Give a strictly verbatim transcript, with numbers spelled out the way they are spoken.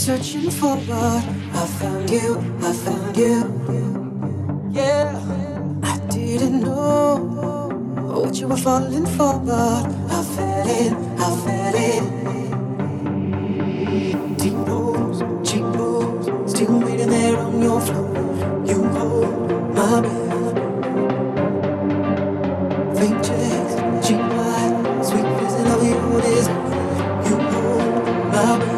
searching for, but I found you, I found you. Yeah, I didn't know what you were falling for, but I fell in, I fell in. Deep rose, cheap rose, still waiting there on your floor. You hold my breath. Fake checks, cheap wine, sweet vision of your desire. You hold my breath.